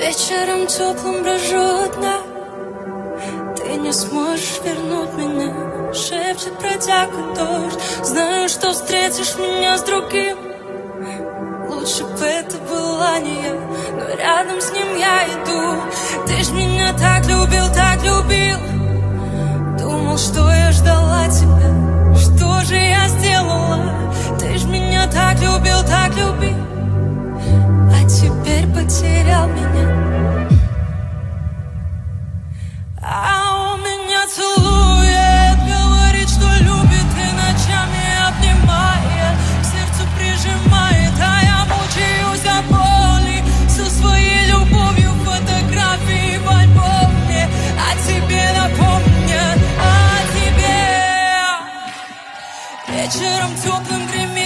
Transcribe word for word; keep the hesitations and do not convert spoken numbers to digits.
Вечером теплым брожу одна. Ты не сможешь вернуть меня. Шепчет протяжный дождь. Знаю, что встретишь меня с другим. Лучше бы это была не я, но рядом с ним я иду. Ты ж меня так любил, так любил. Думал, что я ждала тебя. Что же я сделала? Ты ж меня так любил, так любил. А теперь потерял меня. А он меня целует, говорит, что любит, и ночами обнимает, к сердцу прижимает, а я мучаюсь от боли со своей любовью. Фотографии в альбоме о тебе напомнят, о тебе. Вечером теплым гремит.